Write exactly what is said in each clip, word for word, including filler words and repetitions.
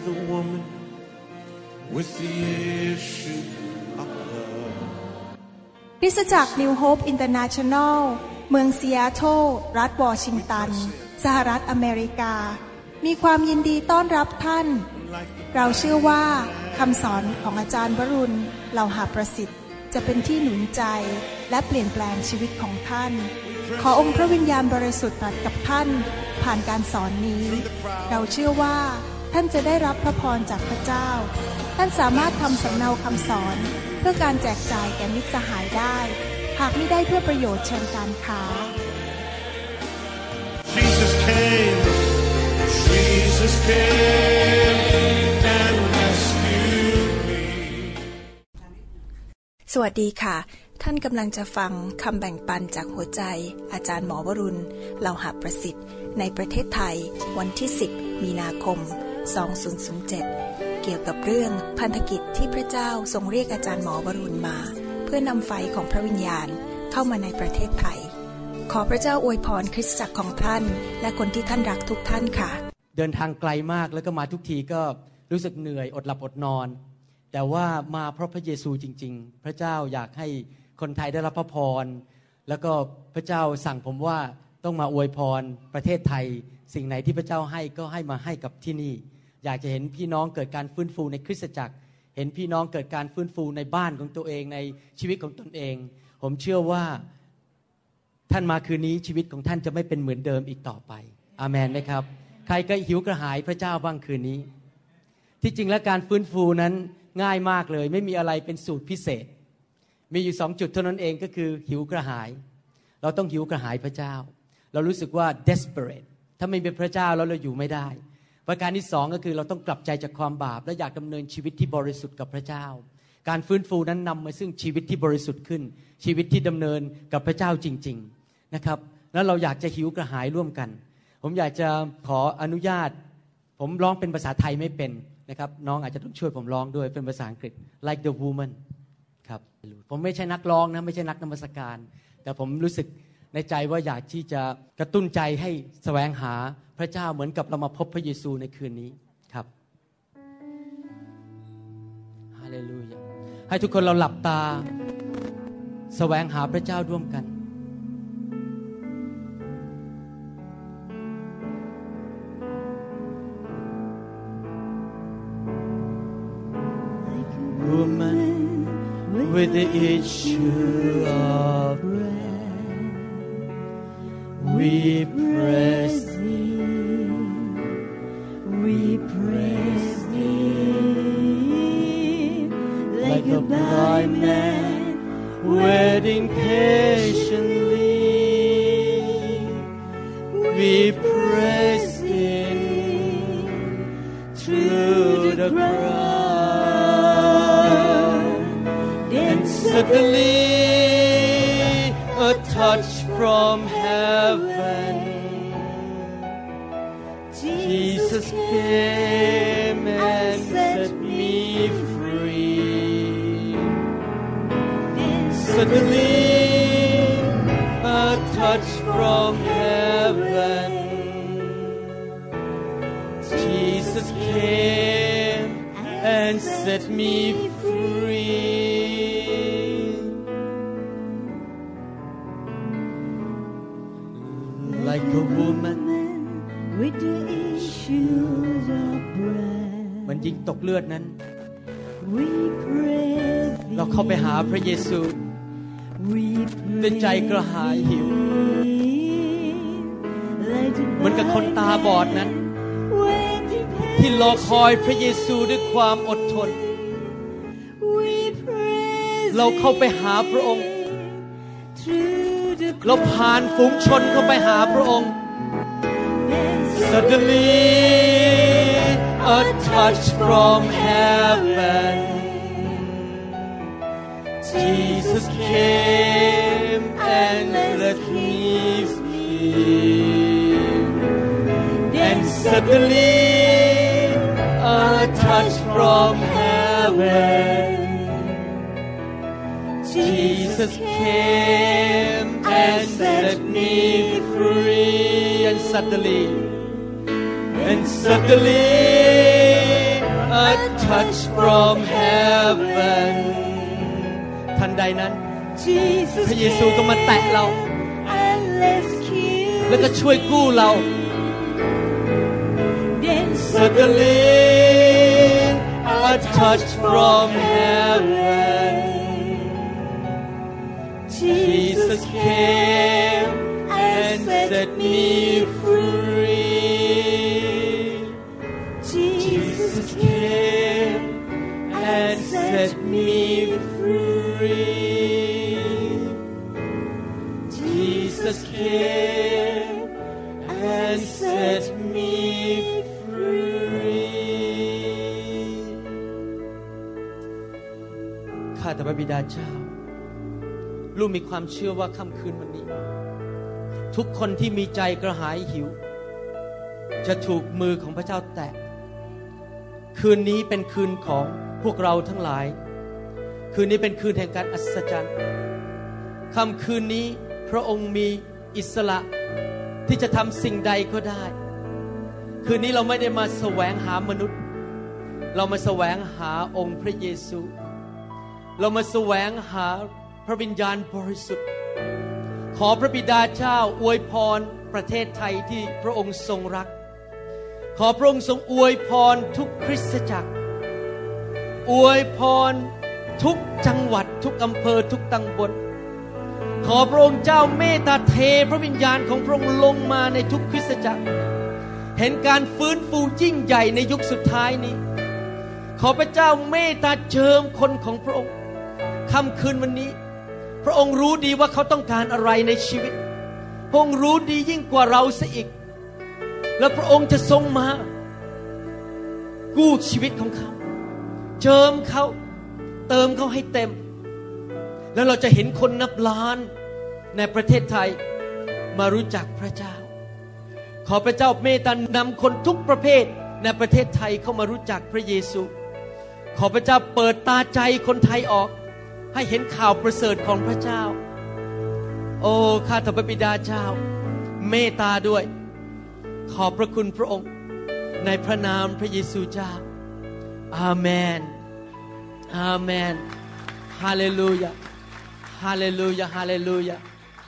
the woman with the issue of blood คริสตจักร New Hope International เมืองซีแอตเทิลรัฐวอชิงตันสหรัฐอเมริกามีความยินดีต้อนรับท่านเราเชื่อว่าคำสอนของอาจารย์วรุณเหล่าหาประสิทธิ์จะเป็นที่หนุนใจและเปลี่ยนแปลงชีวิตของท่านขอองค์พระวิญญาณบริสุทธิ์ตรัสกับท่านผ่านการสอนนี้เราเชื่อว่าท่านจะได้รับพระพรจากพระเจ้าท่านสามารถทำสำเนาคำสอนเพื่อการแจกจ่ายแก่มิตรสหายได้หากไม่ได้เพื่อประโยชน์เชิงการค้า Jesus came Jesus came and rescued me สวัสดีค่ะท่านกำลังจะฟังคำแบ่งปันจากหัวใจอาจารย์หมอวรุณเหล่าหาประสิทธิ์ในประเทศไทยวันที่สิบมีนาคมสองพันเจ็ดเกี่ยวกับเรื่องพันธกิจที่พระเจ้าทรงเรียกอาจารย์หมอวรุณมาเพื่อนำไฟของพระวิญญาณเข้ามาในประเทศไทยขอพระเจ้าอวยพรคริสตจักรของท่านและคนที่ท่านรักทุกท่านค่ะเดินทางไกลมากแล้วก็มาทุกทีก็รู้สึกเหนื่อยอดหลับอดนอนแต่ว่ามาเพราะพระเยซูจริงๆพระเจ้าอยากให้คนไทยได้รับพระพรแล้วก็พระเจ้าสั่งผมว่าต้องมาอวยพรประเทศไทยสิ่งไหนที่พระเจ้าให้ก็ให้มาให้กับที่นี่อยากจะเห็นพี่น้องเกิดการฟื้นฟูในคริสตจักรเห็นพี่น้องเกิดการฟื้นฟูในบ้านของตัวเองในชีวิตของตนเองผมเชื่อว่าท่านมาคืนนี้ชีวิตของท่านจะไม่เป็นเหมือนเดิมอีกต่อไปอาเมนไหมครับใครก็หิวกระหายพระเจ้าบ้างคืนนี้ที่จริงแล้วการฟื้นฟูนั้นง่ายมากเลยไม่มีอะไรเป็นสูตรพิเศษมีอยู่สองจุดเท่านั้นเองก็คือหิวกระหายเราต้องหิวกระหายพระเจ้าเรารู้สึกว่า desperate ถ้าไม่มีพระเจ้าแล้วเราอยู่ไม่ได้ประการที่สองก็คือเราต้องกลับใจจากความบาปและอยากดำเนินชีวิตที่บริสุทธิ์กับพระเจ้าการฟื้นฟูนั้นนำมาซึ่งชีวิตที่บริสุทธิ์ขึ้นชีวิตที่ดำเนินกับพระเจ้าจริงๆนะครับแล้วเราอยากจะหิวกระหายร่วมกันผมอยากจะขออนุญาตผมร้องเป็นภาษาไทยไม่เป็นนะครับน้องอาจจะต้องช่วยผมร้องด้วยเป็นภาษาอังกฤษ like the woman ครับผมไม่ใช่นักร้องนะไม่ใช่นักนมัสการแต่ผมรู้สึกในใจว่าอยากที่จะกระตุ้นใจให้แสวงหาพระเจ้าเหมือนกับเรามาพบพระเยซูในคืนนี้ครับฮาเลลูยาให้ทุกคนเราหลับตาแสวงหาพระเจ้าร่วมกันWoman with the issue of blood, we praise thee, we praise thee, like a blind man waiting patiently, we praise thee through the crowd.Suddenly, a touch from heaven. Jesus came and set me free. Suddenly, a touch from heaven. Jesus came and set me free.Like a woman with the issues of blood มันยิงตกเลือดนั้นเราเข้าไปหาพระเยซูด้วยใจกระหายหิวเหมือนกับคนตาบอดนั้นที่รอคอยพระเยซูด้วยความอดทนเราเข้าไปหาพระองค์เราผ่านฝูงชนเข้าไปหาพระองค์ Suddenly a touch from heaven Jesus came and let me feel and suddenly a touch from heaven Jesus came and set me free and suddenly and suddenly a touch from heaven ทันใดนั้นพระเยซูก็มาแตะเราแล้วก็ช่วยกู้เรา Suddenly a touch from heaven Jesus came and set me free Jesus came and set me free Jesus came and set me free ข้าแต่พระบิดาเจ้าลูกมีความเชื่อว่าค่ำคืนวันนี้ทุกคนที่มีใจกระหายหิวจะถูกมือของพระเจ้าแตะคืนนี้เป็นคืนของพวกเราทั้งหลายคืนนี้เป็นคืนแห่งการอัศจรรย์ค่ำคืนนี้พระองค์มีอิสระที่จะทำสิ่งใดก็ได้คืนนี้เราไม่ได้มาแสวงหามนุษย์เรามาแสวงหาองค์พระเยซูเรามาแสวงหาพระวิญญาณบริสุทธิ์ขอพระบิดาเจ้าอวยพรประเทศไทยที่พระองค์ทรงรักขอพระองค์ทรงอวยพรทุกคริสตจักรอวยพรทุกจังหวัดทุกอำเภอทุกตำบลขอพระองค์เจ้าเมตตาเทพระวิญญาณของพระองค์ลงมาในทุกคริสตจักรเห็นการฟื้นฟูยิ่งใหญ่ในยุคสุดท้ายนี้ขอพระเจ้าเมตตาเจิมคนของพระองค์ค่ำคืนวันนี้พระองค์รู้ดีว่าเขาต้องการอะไรในชีวิตพระองค์รู้ดียิ่งกว่าเราเสียอีกและพระองค์จะทรงมากู้ชีวิตของเขาเจิมเขาเติมเขาให้เต็มแล้วเราจะเห็นคนนับล้านในประเทศไทยมารู้จักพระเจ้าขอพระเจ้าเมตตานำคนทุกประเภทในประเทศไทยเข้ามารู้จักพระเยซูขอพระเจ้าเปิดตาใจคนไทยออกให้เห็นข่าวประเสริฐของพระเจ้าโอ้ข้าแต่พระบิดาเจ้าเมตตาด้วยขอบพระคุณพระองค์ในพระนามพระเยซูเจ้าอาเมนอาเมนฮาเลลูยาฮาเลลูยาฮาเลลูยา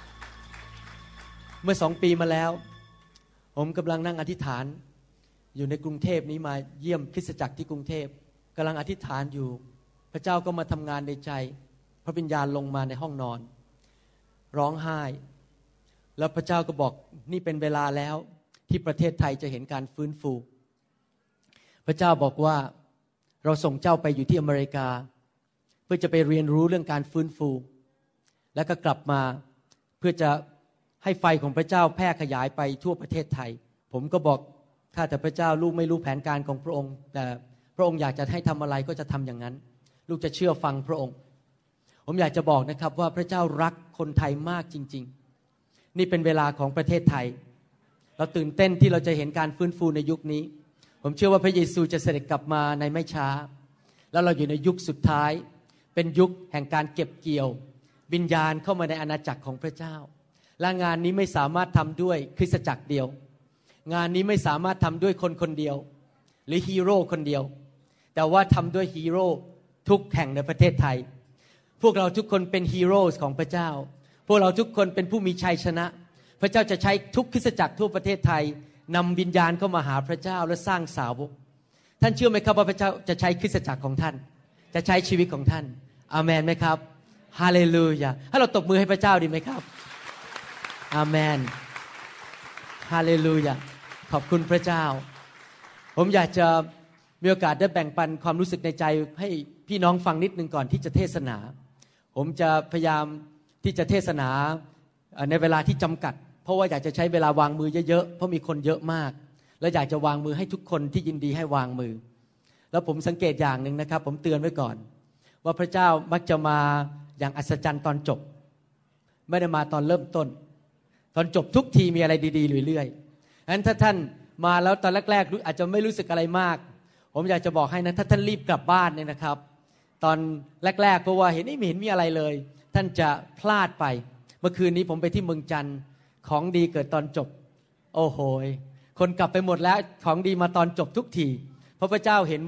เมื่อสองปีมาแล้วผมกำลังนั่งอธิษฐานอยู่ในกรุงเทพนี้มาเยี่ยมคริสตจักรที่กรุงเทพกำลังอธิษฐานอยู่พระเจ้าก็มาทำงานในใจพระวิญญาณลงมาในห้องนอนร้องไห้แล้วพระเจ้าก็บอกนี่เป็นเวลาแล้วที่ประเทศไทยจะเห็นการฟื้นฟูพระเจ้าบอกว่าเราส่งเจ้าไปอยู่ที่อเมริกาเพื่อจะไปเรียนรู้เรื่องการฟื้นฟูแล้วก็กลับมาเพื่อจะให้ไฟของพระเจ้าแพร่ขยายไปทั่วประเทศไทยผมก็บอกข้าแต่พระเจ้าลูกไม่รู้แผนการของพระองค์แต่พระองค์อยากจะให้ทำอะไรก็จะทำอย่างนั้นลูกจะเชื่อฟังพระองค์ผมอยากจะบอกนะครับว่าพระเจ้ารักคนไทยมากจริงๆนี่เป็นเวลาของประเทศไทยเราตื่นเต้นที่เราจะเห็นการฟื้นฟูในยุคนี้ผมเชื่อว่าพระเยซูจะเสด็จกลับมาในไม่ช้าแล้วเราอยู่ในยุคสุดท้ายเป็นยุคแห่งการเก็บเกี่ยววิญญาณเข้ามาในอาณาจักรของพระเจ้าและงานนี้ไม่สามารถทำด้วยคริสตจักรเดียวงานนี้ไม่สามารถทำด้วยคนคนเดียวหรือฮีโร่คนเดียวแต่ว่าทำด้วยฮีโร่ทุกแห่งในประเทศไทยพวกเราทุกคนเป็นฮีโร่ของพระเจ้าพวกเราทุกคนเป็นผู้มีชัยชนะพระเจ้าจะใช้ทุกคริสตจักรทั่วประเทศไทยนำวิญญาณเข้ามาหาพระเจ้าและสร้างสาวกท่านเชื่อไหมครับว่าพระเจ้าจะใช้คริสตจักรของท่านจะใช้ชีวิตของท่านอาเมนไหมครับฮาเลลูยาให้เราตบมือให้พระเจ้าดีไหมครับอาเมนฮาเลลูยาขอบคุณพระเจ้าผมอยากจะมีโอกาสได้แบ่งปันความรู้สึกในใจให้พี่น้องฟังนิดนึงก่อนที่จะเทศนาผมจะพยายามที่จะเทศนาในเวลาที่จำกัดเพราะว่าอยากจะใช้เวลาวางมือเยอะๆเพราะมีคนเยอะมากและอยากจะวางมือให้ทุกคนที่ยินดีให้วางมือแล้วผมสังเกตอย่างหนึ่งนะครับผมเตือนไว้ก่อนว่าพระเจ้ามักจะมาอย่างอัศจรรย์ตอนจบไม่ได้มาตอนเริ่มต้นตอนจบทุกทีมีอะไรดีๆเรื่อยๆงั้นถ้าท่านมาแล้วตอนแรกๆอาจจะไม่รู้สึกอะไรมากผมอยากจะบอกให้นะถ้าท่านรีบกลับบ้านเนี่ยนะครับตอนแรกๆเพราะว่าเห็นไม่เห็นมีอะไรเลยท่านจะพลาดไปเมื่อคืนนี้ผมไปที่เมืองจันทร์ของดีเกิดตอนจบโอ้โหคนกลับไปหมดแล้วของดีมาตอนจบทุกทีเพราะพระเจ้าเห็นว่า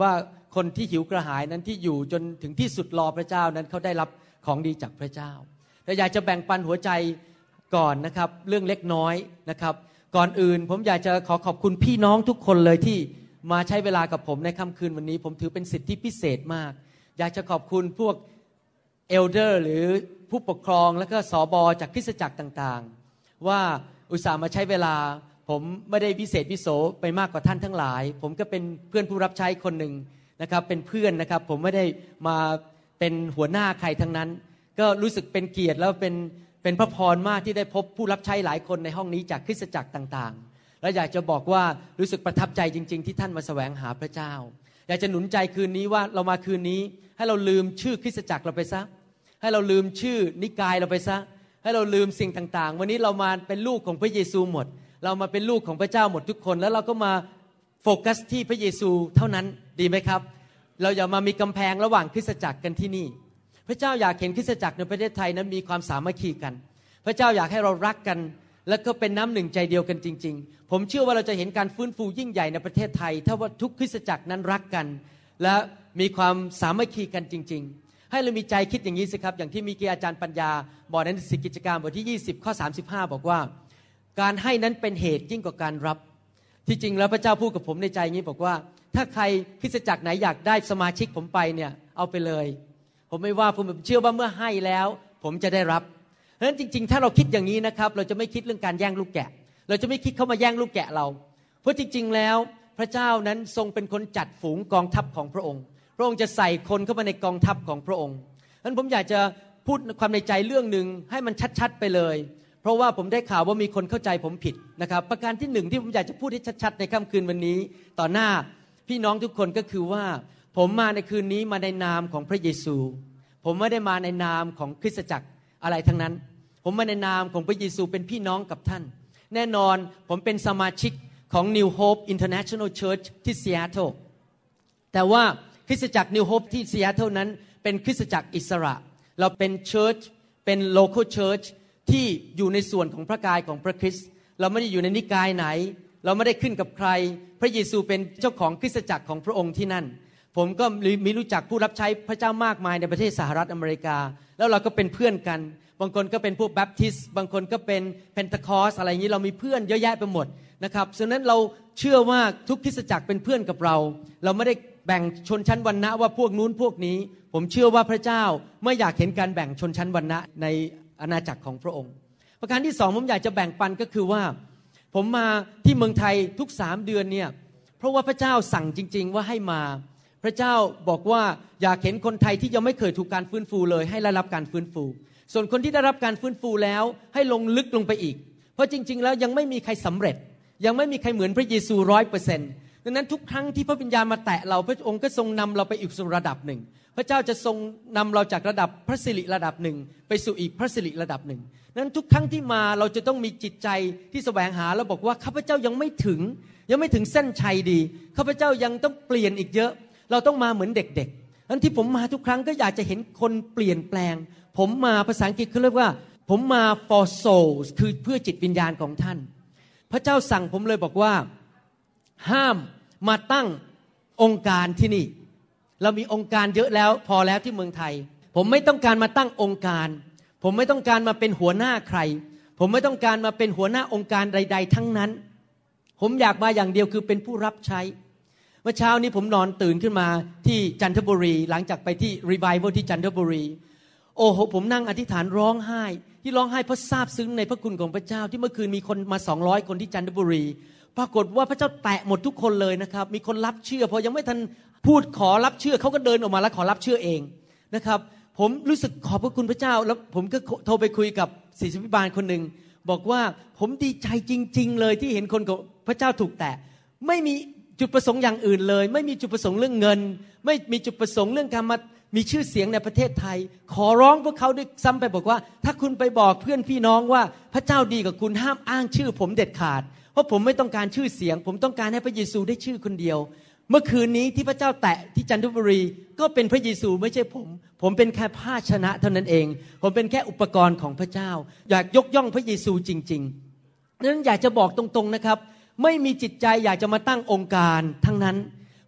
คนที่หิวกระหายนั้นที่อยู่จนถึงที่สุดรอพระเจ้านั้นเขาได้รับของดีจากพระเจ้าแต่อยากจะแบ่งปันหัวใจก่อนนะครับเรื่องเล็กน้อยนะครับก่อนอื่นผมอยากจะขอขอบคุณพี่น้องทุกคนเลยที่มาใช้เวลากับผมในค่ำคืนวันนี้ผมถือเป็นสิทธิพิเศษมากอยากจะขอบคุณพวกเอลเดอร์หรือผู้ปกครองและก็สบจากคริสตจักรต่างๆว่าอุตส่าห์มาใช้เวลาผมไม่ได้วิเศษวิโสไปมากกว่าท่านทั้งหลายผมก็เป็นเพื่อนผู้รับใช้คนหนึ่งนะครับเป็นเพื่อนนะครับผมไม่ได้มาเป็นหัวหน้าใครทั้งนั้นก็รู้สึกเป็นเกียรติแล้วเป็นเป็นพระพรมากที่ได้พบผู้รับใช้หลายคนในห้องนี้จากคริสตจักรต่างๆและอยากจะบอกว่ารู้สึกประทับใจจริงๆที่ท่านมาแสวงหาพระเจ้าอยากจะหนุนใจคืนนี้ว่าเรามาคืนนี้ให้เราลืมชื่อคริสตจักรเราไปซะให้เราลืมชื่อนิกายเราไปซะให้เราลืมสิ่งต่างๆวันนี้เรามาเป็นลูกของพระเยซูหมดเรามาเป็นลูกของพระเจ้าหมดทุกคนแล้วเราก็มาโฟกัสที่พระเยซูเท่านั้นดีไหมครับเราอย่ามามีกำแพงระหว่างคริสตจักรกันที่นี่พระเจ้าอยากเห็นคริสตจักรในประเทศไทยนั้นมีความสามัคคีกันพระเจ้าอยากให้เรารักกันแล้วก็เป็นน้ำหนึ่งใจเดียวกันจริงๆผมเชื่อว่าเราจะเห็นการฟื้นฟูยิ่งใหญ่ในประเทศไทยถ้าว่าทุกคริสตจักรนั้นรักกันและมีความสามัคคีกันจริงๆให้เรามีใจคิดอย่างนี้สิครับอย่างที่มีอาจารย์ปัญญาบอกในหนังสือกิจการบทที่ยี่สิบข้อสามสิบห้าบอกว่าการให้นั้นเป็นเหตุยิ่งกว่าการรับที่จริงแล้วพระเจ้าพูดกับผมในใจอย่างนี้บอกว่าถ้าใครคริสตจักรไหนอยากได้สมาชิกผมไปเนี่ยเอาไปเลยผมไม่ว่าผมเชื่อว่าเมื่อให้แล้วผมจะได้รับเพราะฉะนั้นจริงๆถ้าเราคิดอย่างนี้นะครับเราจะไม่คิดเรื่องการแย่งลูกแกะเราจะไม่คิดเข้ามาแย่งลูกแกะเราเพราะจริงๆแล้วพระเจ้านั้นทรงเป็นคนจัดฝูงกองทัพของพระองค์พระองค์จะใส่คนเข้ามาในกองทัพของพระองค์ฉะนั้นผมอยากจะพูดความในใจเรื่องนึงให้มันชัดๆไปเลยเพราะว่าผมได้ข่าวว่ามีคนเข้าใจผมผิดนะครับประการที่หนึ่งที่ผมอยากจะพูดให้ชัดๆในค่ำคืนวันนี้ต่อหน้าพี่น้องทุกคนก็คือว่าผมมาในคืนนี้มาในนามของพระเยซูผมไม่ได้มาในนามของคริสตจักรอะไรทั้งนั้นผมมาในนามของพระเยซูเป็นพี่น้องกับท่านแน่นอนผมเป็นสมาชิกของ New Hope International Church ที่ซีแอตเทิลแต่ว่าคริสตจักร New Hope ที่ซีแอตเทิลนั้นเป็นคริสตจักรอิสระเราเป็นเชิร์ชเป็น local church ที่อยู่ในส่วนของพระกายของพระคริสต์เราไม่ได้อยู่ในนิกายไหนเราไม่ได้ขึ้นกับใครพระเยซูเป็นเจ้าของคริสตจักรของพระองค์ที่นั่นผมก็มีรู้จักผู้รับใช้พระเจ้ามากมายในประเทศสหรัฐอเมริกาแล้วเราก็เป็นเพื่อนกันบางคนก็เป็นพวกแบปทิสต์บางคนก็เป็นเพนทคอสอะไรอย่างนี้เรามีเพื่อนเยอะแยะไปหมดนะครับฉะนั้นเราเชื่อว่าทุกคริสตจักรเป็นเพื่อนกับเราเราไม่ได้แบ่งชนชั้นวรรณะว่าพวกนู้นพวกนี้ผมเชื่อว่าพระเจ้าไม่อยากเห็นการแบ่งชนชั้นวรรณะในอาณาจักรของพระองค์ประการที่สองผมอยากจะแบ่งปันก็คือว่าผมมาที่เมืองไทยทุกสามเดือนเนี่ยเพราะว่าพระเจ้าสั่งจริงๆว่าให้มาพระเจ้าบอกว่าอยากเห็นคนไทยที่ยังไม่เคยถูกการฟื้นฟูเลยให้ได้รับการฟื้นฟูส่วนคนที่ได้รับการฟื้นฟูแล้วให้ลงลึกลงไปอีกเพราะจริงๆแล้วยังไม่มีใครสำเร็จยังไม่มีใครเหมือนพระเยซู ร้อยเปอร์เซ็นต์ ดังนั้นทุกครั้งที่พระวิญญาณมาแตะเราพระองค์ก็ทรงนำเราไปอีกสู่ระดับหนึ่งพระเจ้าจะทรงนำเราจากระดับพระสิริระดับหนึ่งไปสู่อีกพระสิริระดับหนึ่งนั้นทุกครั้งที่มาเราจะต้องมีจิตใจที่แสวงหาแล้วบอกว่าข้าพเจ้ายังไม่ถึงยังไม่ถึงเส้นชัยดีข้าพเจ้ายังต้องเปลี่ยนอีกเยอะเราต้องมาเหมือนเด็กๆนั้นที่ผมมาทุกครั้งก็อยากจะเห็นคนเปลี่ยนแปลงผมมาภาษาอังกฤษเขาเรียกว่าผมมา for souls คือเพื่อจิตวิญญาณของท่านพระเจ้าสั่งผมเลยบอกว่าห้ามมาตั้งองค์การที่นี่เรามีองค์การเยอะแล้วพอแล้วที่เมืองไทยผมไม่ต้องการมาตั้งองค์การผมไม่ต้องการมาเป็นหัวหน้าใครผมไม่ต้องการมาเป็นหัวหน้าองค์การใดๆทั้งนั้นผมอยากมาอย่างเดียวคือเป็นผู้รับใช้เมื่อเช้านี้ผมนอนตื่นขึ้นมาที่จันทบุรีหลังจากไปที่รีไววัลที่จันทบุรีโอ้โหผมนั่งอธิษฐานร้องไห้ที่ร้องไห้เพราะซาบซึ้งในพระคุณของพระเจ้าที่เมื่อคืนมีคนมาสองร้อยคนที่จันทบุรีปรากฏว่าพระเจ้าแตะหมดทุกคนเลยนะครับมีคนรับเชื่อพอยังไม่ทันพูดขอรับเชื่อเขาก็เดินออกมาแล้วขอรับเชื่อเองนะครับผมรู้สึกขอบพระคุณพระเจ้าแล้วผมก็โทรไปคุยกับศิษยาภิบาลคนหนึ่งบอกว่าผมดีใจจริงๆเลยที่เห็นคนของพระเจ้าถูกแตะไม่มีจุดประสงค์อย่างอื่นเลยไม่มีจุดประสงค์เรื่องเงินไม่มีจุดประสงค์เรื่องการมามีชื่อเสียงในประเทศไทยขอร้องพวกเขาด้วยซ้ำไปบอกว่าถ้าคุณไปบอกเพื่อนพี่น้องว่าพระเจ้าดีกับคุณห้ามอ้างชื่อผมเด็ดขาดเพราะผมไม่ต้องการชื่อเสียงผมต้องการให้พระเยซูได้ชื่อคนเดียวเมื่อคืนนี้ที่พระเจ้าแตะที่จันทบุรีก็เป็นพระเยซูไม่ใช่ผมผมเป็นแค่ภาชนะเท่านั้นเองผมเป็นแค่อุปกรณ์ของพระเจ้าอยากยกย่องพระเยซูจริงๆนั้นอยากจะบอกตรงๆนะครับไม่มีจิตใจอยากจะมาตั้งองค์การทั้งนั้น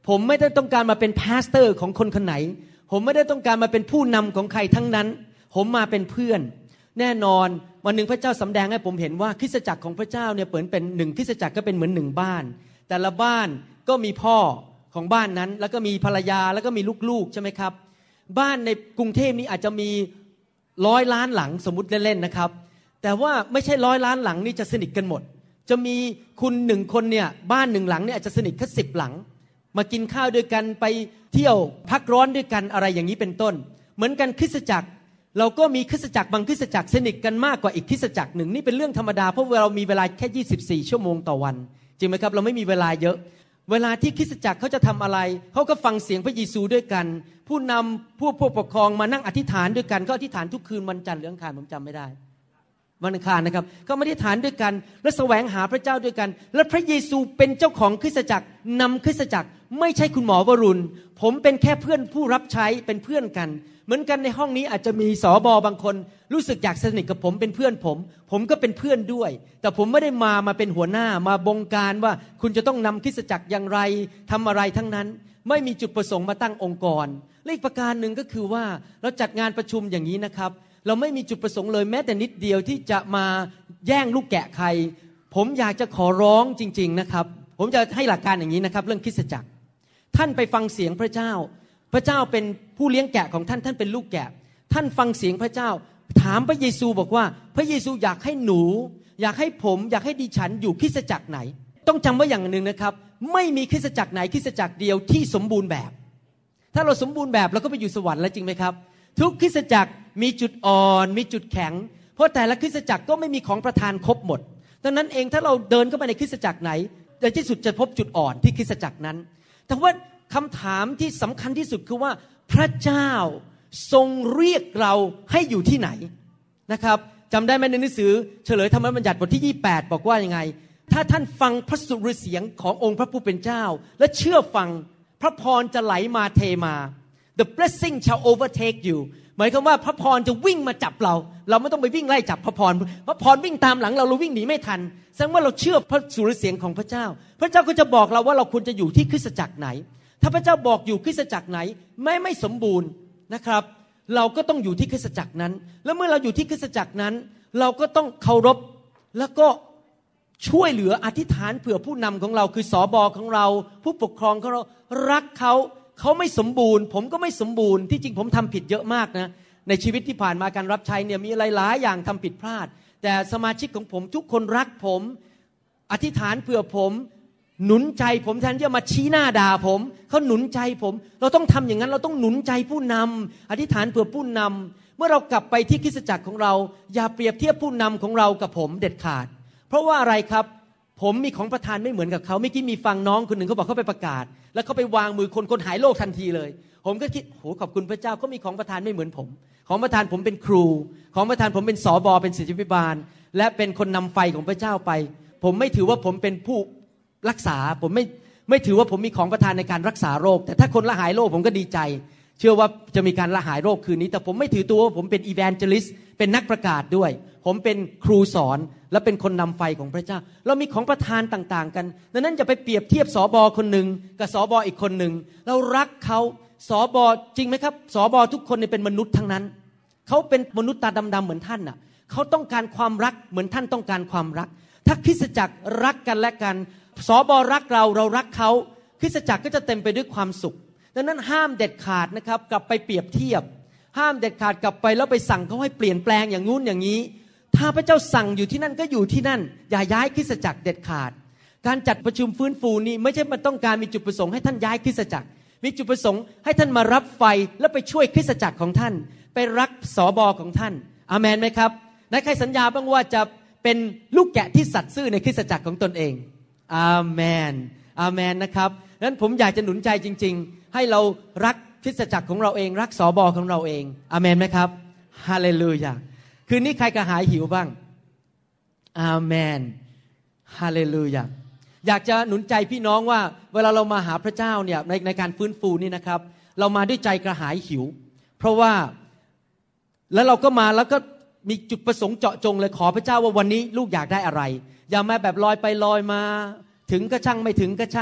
ผมไม่ได้ต้องการมาเป็นพาสเตอร์ของคนคนไหนผมไม่ได้ต้องการมาเป็นผู้นำของใครทั้งนั้นผมมาเป็นเพื่อนแน่นอนวันหนึ่งพระเจ้าสำแดงให้ผมเห็นว่าคริสตจักรของพระเจ้าเนี่ยเปิดเป็นหนึ่งคริสตจักรก็เป็นเหมือนหนึ่งบ้านแต่ละบ้านก็มีพ่อของบ้านนั้นแล้วก็มีภรรยาแล้วก็มีลูกๆใช่ไหมครับบ้านในกรุงเทพนี้อาจจะมีร้อยล้านหลังสมมุติเล่นๆนะครับแต่ว่าไม่ใช่ร้อยล้านหลังนี่จะสนิทกันหมดจะมีคุณหนึ่งคนเนี่ยบ้านหนึ่งหลังเนี่ยอาจจะสนิทแค่สิบหลังมากินข้าวด้วยกันไปเที่ยวพักร้อนด้วยกันอะไรอย่างนี้เป็นต้นเหมือนกันคริสตจักรเราก็มีคริสตจักรบางคริสตจักรสนิทกันมากกว่าอีกคริสตจักรหนึ่งนี่เป็นเรื่องธรรมดาเพราะเรามีเวลาแค่ยี่สิบสี่ชั่วโมงต่อวันจริงไหมครับเราไม่มีเวลาเยอะเวลาที่คริสตจักรเขาจะทำอะไรเขาก็ฟังเสียงพระเยซูด้วยกันผู้นำผู้ผู้ปกครองมานั่งอธิษฐานด้วยกันก็อธิษฐานทุกคืนวันจันทร์หรืออังคารผมจำไม่ได้วันอังคารนะครับก็มาอธิษฐานด้วยกันและแสวงหาพระเจ้าด้วยกันและพระเยซูเป็นเจ้าของคริสตจักรนำคริสตจักรไม่ใช่คุณหมอวรุณผมเป็นแค่เพื่อนผู้รับใช้เป็นเพื่อนกันเหมือนกันในห้องนี้อาจจะมีสบบางคนรู้สึกอยากสนิทกับผมเป็นเพื่อนผมผมก็เป็นเพื่อนด้วยแต่ผมไม่ได้มามาเป็นหัวหน้ามาบงการว่าคุณจะต้องนำคริสตจักรอย่างไรทำอะไรทั้งนั้นไม่มีจุดประสงค์มาตั้งองค์กรและอีกประการหนึ่งก็คือว่าเราจัดงานประชุมอย่างนี้นะครับเราไม่มีจุดประสงค์เลยแม้แต่นิดเดียวที่จะมาแย่งลูกแกะใครผมอยากจะขอร้องจริงๆนะครับผมจะให้หลักการอย่างนี้นะครับเรื่องคริสตจักรท่านไปฟังเสียงพระเจ้าพระเจ้าเป็นผู้เลี้ยงแกะของท่านท่านเป็นลูกแกะท่านฟังเสียงพระเจ้าถามพระเยซูบอกว่าพระเยซูอยากให้หนูอยากให้ผมอยากให้ดิฉันอยู่คริสตจักรไหนต้องจำไว้อย่างหนึ่งนะครับไม่มีคริสตจักรไหนคริสตจักรเดียวที่สมบูรณ์แบบถ้าเราสมบูรณ์แบบเราก็ไปอยู่สวรรค์แล้วจริงไหมครับทุกคริสตจักรมีจุดอ่อนมีจุดแข็งเพราะแต่ละคริสตจักรก็ไม่มีของประทานครบหมดดังนั้นเองถ้าเราเดินเข้าไปในคริสตจักรไหนในที่สุดจะพบจุดอ่อนที่คริสตจักรนั้นแต่ว่าคำถามที่สำคัญที่สุดคือว่าพระเจ้าทรงเรียกเราให้อยู่ที่ไหนนะครับจำได้ไหมในหนังสือเฉลยธรรมบัญญัติบทที่ยี่สิบแปดบอกว่ายังไงถ้าท่านฟังพระสุรเสียงขององค์พระผู้เป็นเจ้าและเชื่อฟังพระพรจะไหลมาเทมา the blessing shall overtake you หมายความว่าพระพรจะวิ่งมาจับเราเราไม่ต้องไปวิ่งไล่จับพระพรพระพรวิ่งตามหลังเราเราวิ่งหนีไม่ทันแสดงว่าเราเชื่อพระสุรเสียงของพระเจ้าพระเจ้าก็จะบอกเราว่าเราควรจะอยู่ที่คริสตจักรไหนถ้าพระเจ้าบอกอยู่คริสตจักรไหนไม่ไม่สมบูรณ์นะครับเราก็ต้องอยู่ที่คริสตจักรนั้นแล้วเมื่อเราอยู่ที่คริสตจักรนั้นเราก็ต้องเคารพแล้วก็ช่วยเหลืออธิษฐานเผื่อผู้นำของเราคือสบของเราผู้ปกครองของเรารักเขาเขาไม่สมบูรณ์ผมก็ไม่สมบูรณ์ที่จริงผมทำผิดเยอะมากนะในชีวิตที่ผ่านมาการรับใช้เนี่ยมีอะไรหลายอย่างทำผิดพลาดแต่สมาชิกของผมทุกคนรักผมอธิษฐานเผื่อผมหนุนใจผมแทนที่จะมาชี้หน้าด่าผมเขาหนุนใจผมเราต้องทำอย่างนั้นเราต้องหนุนใจผู้นำอธิษฐานเผื่อผู้นำเมื่อเรากลับไปที่คริสตจักรของเราอย่าเปรียบเทียบผู้นำของเรากับผมเด็ดขาดเพราะว่าอะไรครับผมมีของประทานไม่เหมือนกับเขาเมื่อกี้มีฟังน้องคนหนึ่งเขาบอกเขาไปประกาศแล้วเขาไปวางมือคนคนหายโรคทันทีเลยผมก็คิดโหขอบคุณพระเจ้าเขามีของประทานไม่เหมือนผมของประทานผมเป็นครูของประทานผมเป็นสบเป็นศิษยาภิบาลและเป็นคนนำไฟของพระเจ้าไปผมไม่ถือว่าผมเป็นผู้รักษาผมไม่ไม่ถือว่าผมมีของประทานในการรักษาโรคแต่ถ้าคนละหายโรคผมก็ดีใจเชื่อว่าจะมีการละหายโรคคืนนี้แต่ผมไม่ถือตัวว่าผมเป็นอีแวนเจลิสต์เป็นนักประกาศด้วยผมเป็นครูสอนและเป็นคนนำไฟของพระเจ้าเรามีของประทานต่างๆกันดังนั้นจะไปเปรียบเทียบสบคนหนึ่งกับสบอีกคนหนึ่งเรารักเขาสบจริงไหมครับสบทุกคนเนี่ยเป็นมนุษย์ทั้งนั้นเขาเป็นมนุษย์ตาดำๆเหมือนท่านน่ะเขาต้องการความรักเหมือนท่านต้องการความรักถ้าคริสตจักรรักกันและกันสบรักเราเรารักเขาคริสตจักรก็จะเต็มไปด้วยความสุขดังนั้นห้ามเด็ดขาดนะครับกลับไปเปรียบเทียบห้ามเด็ดขาดกลับไปแล้วไปสั่งเขาให้เปลี่ยนแปลงอย่างงู้นอย่างนี้ถ้าพระเจ้าสั่งอยู่ที่นั่นก็อยู่ที่นั่นอย่าย้ายคริสตจักรเด็ดขาดการจัดประชุมฟื้นฟูนี้ไม่ใช่มันต้องการมีจุดประสงค์ให้ท่านย้ายคริสตจักรมีจุดประสงค์ให้ท่านมารับไฟแล้วไปช่วยคริสตจักรของท่านไปรักสบของท่านอาเมนไหมครับและใครสัญญาบ้างว่าจะเป็นลูกแกะที่สัตย์ซื่อในคริสตจักรของตนเองอาเมนอาเมนนะครับดังนั้นผมอยากจะหนุนใจจริงๆให้เรารักคริสตจักรของเราเองรักสบของเราเองอาเมนไหมครับฮาเลลูยาคืนนี้ใครกระหายหิวบ้างอาเมนฮาเลลูยาอยากจะหนุนใจพี่น้องว่าเวลาเรามาหาพระเจ้าเนี่ยในในการฟื้นฟูนี่นะครับเรามาด้วยใจกระหายหิวเพราะว่าแล้วเราก็มาแล้วก็มีจุดประสงค์เจาะจงเลยขอพระเจ้าว่าวันนี้ลูกอยากได้อะไรอย่ามาแบบลอยไปลอยมาถึงก็ช่างไม่ถึงก็ช่าง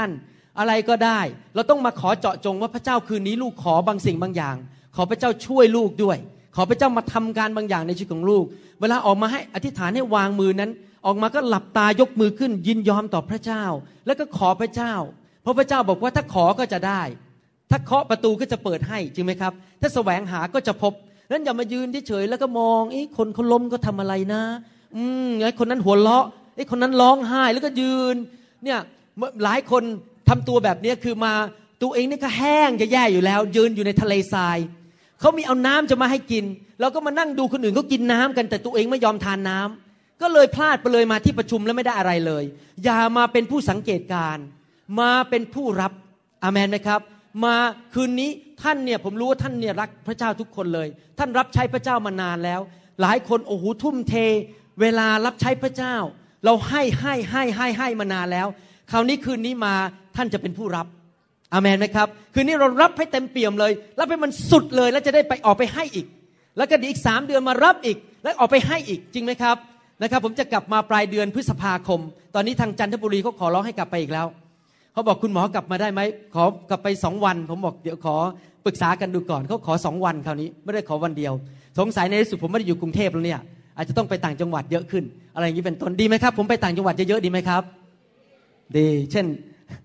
อะไรก็ได้เราต้องมาขอเจาะจงว่าพระเจ้าคืนนี้ลูกขอบางสิ่งบางอย่างขอพระเจ้าช่วยลูกด้วยขอพระเจ้ามาทำการบางอย่างในชีวิตของลูกเวลาออกมาให้อธิษฐานให้วางมือนั้นออกมาก็หลับตายกมือขึ้นยินยอมต่อพระเจ้าแล้วก็ขอพระเจ้าเพราะพระเจ้าบอกว่าถ้าขอก็จะได้ถ้าเคาะประตูก็จะเปิดให้จริงไหมครับถ้าแสวงหาก็จะพบนั้นอย่ามายืนเฉยๆแล้วก็มองไอ้คนเขาล้มก็ทำอะไรนะอืมไอ้คนนั้นหัวเราะไอ้คนนั้นร้องไห้แล้วก็ยืนเนี่ยหลายคนทำตัวแบบนี้คือมาตัวเองนี่ก็แห้งจะแย่อยู่แล้วยืนอยู่ในทะเลทรายเขามีเอาน้ำจะมาให้กินเราก็มานั่งดูคนอื่นเขากินน้ำกันแต่ตัวเองไม่ยอมทานน้ำก็เลยพลาดไปเลยมาที่ประชุมแล้วไม่ได้อะไรเลยอย่ามาเป็นผู้สังเกตการมาเป็นผู้รับอาเมนไหมครับมาคืนนี้ท่านเนี่ยผมรู้ว่าท่านเนี่ยรักพระเจ้าทุกคนเลยท่านรับใช้พระเจ้ามานานแล้วหลายคนโอ้โหทุ่มเทเวลารับใช้พระเจ้าเราให้ให้ให้ให้ให้มานานแล้วคราวนี้คืนนี้มาท่านจะเป็นผู้รับอาเมนไหมครับคืนนี้เรารับให้เต็มเปี่ยมเลยรับให้มันสุดเลยแล้วจะได้ไปออกไปให้อีกแล้วก็อีกสามเดือนมารับอีกแล้วออกไปให้อีกจริงไหมครับนะครับผมจะกลับมาปลายเดือนพฤษภาคมตอนนี้ทางจันทบุรีเขาขอร้องให้กลับไปอีกแล้วเขาบอกคุณหมอกลับมาได้ไหมขอกลับไปสองวันผมบอกเดี๋ยวขอปรึกษากันดูก่อนเขาขอสองวันคราวนี้ไม่ได้ขอวันเดียวสงสัยในที่สุดผมไม่ได้อยู่กรุงเทพแล้วเนี่ยอาจจะต้องไปต่างจังหวัดเยอะขึ้นอะไรอย่างนี้เป็นต้นดีไหมครับผมไปต่างจังหวัดเยอะๆดีไหมครับดีเช่น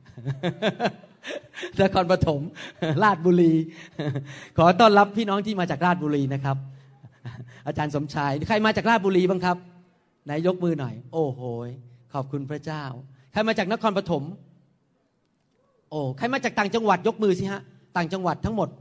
นครปฐมราชบุรีขอต้อนรับพี่น้องที่มาจากราชบุรีนะครับอาจารย์สมชายใครมาจากราชบุรีบ้างครับไหนยกมือหน่อยโอ้โหขอบคุณพระเจ้าใครมาจากนครปฐมโอ้ใครมาจากต่างจังหวัดยกมือสิฮะต่างจังหวัดทั้งหมด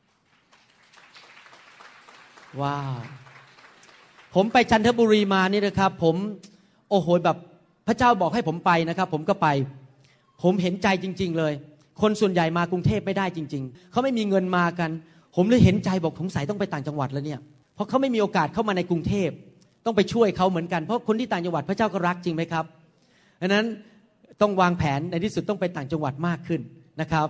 ว้าวผมไปจันทบุรีมานี่นะครับผมโอ้โหแบบพระเจ้าบอกให้ผมไปนะครับผมก็ไปผมเห็นใจจริงๆเลยคนส่วนใหญ่มากรุงเทพไม่ได้จริงๆเขาไม่มีเงินมากันผมเลยเห็นใจบอกสงสัยต้องไปต่างจังหวัดแล้วเนี่ยเพราะเขาไม่มีโอกาสเข้ามาในกรุงเทพต้องไปช่วยเขาเหมือนกันเพราะคนที่ต่างจังหวัดพระเจ้าก็รักจริงไหมครับดังนั้นต้องวางแผนในที่สุดต้องไปต่างจังหวัดมากขึ้นนะครับ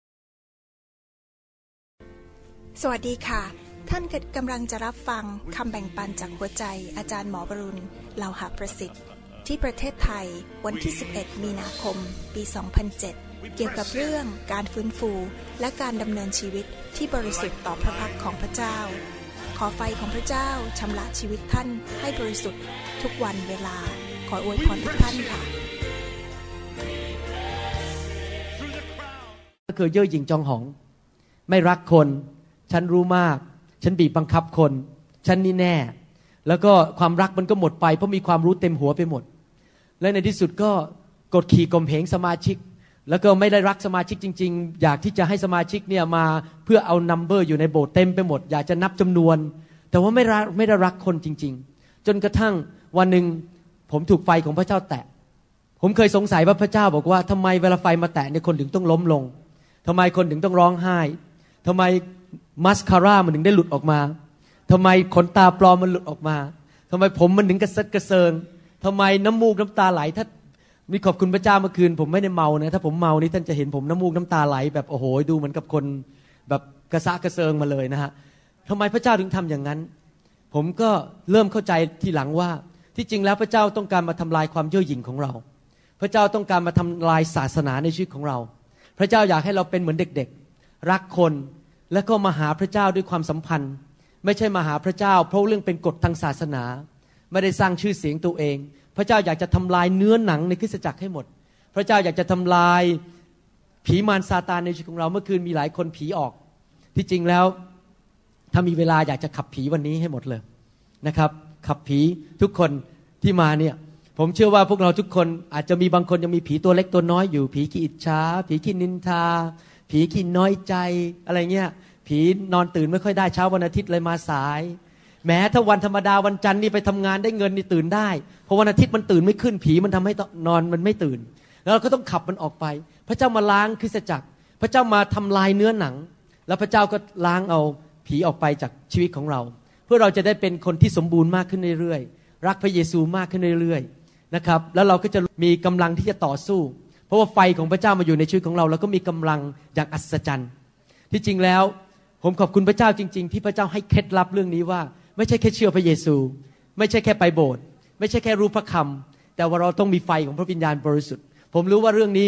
สวัสดีค่ะท่านกำลังจะรับฟังคำแบ่งปันจากหัวใจอาจารย์หมอบรุณเลาหะประสิทธิ์ที่ประเทศไทยวันที่สิบเอ็ดมีนาคมปีสองพันเจ็ดเกี่ยวกับเรื่องการฟื้นฟูและการดำเนินชีวิตที่บริสุทธิ์ต่อพระพักของพระเจ้าขอไฟของพระเจ้าชำระชีวิตท่านให้บริสุทธิ์ทุกวันเวลาขออวยพรทุกท่านค่ะก็คือเย่อหยิ่งจองหองไม่รักคนฉันรู้มากฉันบีบบังคับคนฉันนี่แน่แล้วก็ความรักมันก็หมดไปเพราะมีความรู้เต็มหัวไปหมดและในที่สุดก็กดขี่ข่มเหงสมาชิกแล้วก็ไม่ได้รักสมาชิกจริงๆอยากที่จะให้สมาชิกเนี่ยมาเพื่อเอานัมเบอร์อยู่ในโบสถ์เต็มไปหมดอยากจะนับจำนวนแต่ว่าไม่รักไม่ได้รักคนจริงๆจนกระทั่งวันหนึ่งผมถูกไฟของพระเจ้าแตะผมเคยสงสัยว่าพระเจ้าบอกว่าทำไมเวลาไฟมาแตะเนี่ยคนถึงต้องล้มลงทำไมคนถึงต้องร้องไห้ทำไมมัสคาร่ามันถึงได้หลุดออกมาทำไมขนตาปลอมมันหลุดออกมาทำไมผมมันถึงกระเซิดกระเซิงทำไมน้ำมูกน้ำตาไหลถ้ามีขอบคุณพระเจ้าเมื่อคืนผมไม่ได้เมานะถ้าผมเมานี่ท่านจะเห็นผมน้ำมูกน้ำตาไหลแบบโอ้โหดูเหมือนกับคนแบบกระซะกระเซิงมาเลยนะฮะทำไมพระเจ้าถึงทำอย่างนั้นผมก็เริ่มเข้าใจทีหลังว่าที่จริงแล้วพระเจ้าต้องการมาทำลายความเย่อหยิ่งของเราพระเจ้าต้องการมาทำลายศาสนาในชีวิตของเราพระเจ้าอยากให้เราเป็นเหมือนเด็กๆรักคนแล้วก็มาหาพระเจ้าด้วยความสัมพันธ์ไม่ใช่มาหาพระเจ้าเพราะเรื่องเป็นกฎทางศาสนาไม่ได้สร้างชื่อเสียงตัวเองพระเจ้าอยากจะทำลายเนื้อหนังในคริสตจักรให้หมดพระเจ้าอยากจะทำลายผีมารซาตานในชีวิตของเราเมื่อคืนมีหลายคนผีออกที่จริงแล้วถ้ามีเวลาอยากจะขับผีวันนี้ให้หมดเลยนะครับขับผีทุกคนที่มาเนี่ยผมเชื่อว่าพวกเราทุกคนอาจจะมีบางคนยังมีผีตัวเล็กตัวน้อยอยู่ผีขี้อิจฉาผีขี้นินทาผีขี้น้อยใจอะไรเงี้ยผีนอนตื่นไม่ค่อยได้เช้าวันอาทิตย์เลยมาสายแม้ถ้าวันธรรมดาวันจันทร์นี่ไปทำงานได้เงินนี่ตื่นได้เพราะวันอาทิตย์มันตื่นไม่ขึ้นผีมันทำให้นอนมันไม่ตื่นแล้วเราก็ต้องขับมันออกไปพระเจ้ามาล้างคริสตจักรพระเจ้ามาทำลายเนื้อหนังแล้วพระเจ้าก็ล้างเอาผีออกไปจากชีวิตของเราเพื่อเราจะได้เป็นคนที่สมบูรณ์มากขึ้นเรื่อยๆรักพระเยซูมากขึ้นเรื่อยๆนะครับแล้วเราก็จะมีกำลังที่จะต่อสู้เพราะว่าไฟของพระเจ้ามาอยู่ในชีวิตของเราแล้วก็มีกำลังอย่างอัศจรรย์ที่จริงแล้วผมขอบคุณพระเจ้าจริงๆที่พระเจ้าให้เคล็ดลับเรื่องนี้ว่าไม่ใช่แค่เชื่อพระเยซูไม่ใช่แค่ไปโบสถ์ไม่ใช่แค่รู้พระคำแต่ว่าเราต้องมีไฟของพระวิญญาณบริสุทธิ์ผมรู้ว่าเรื่องนี้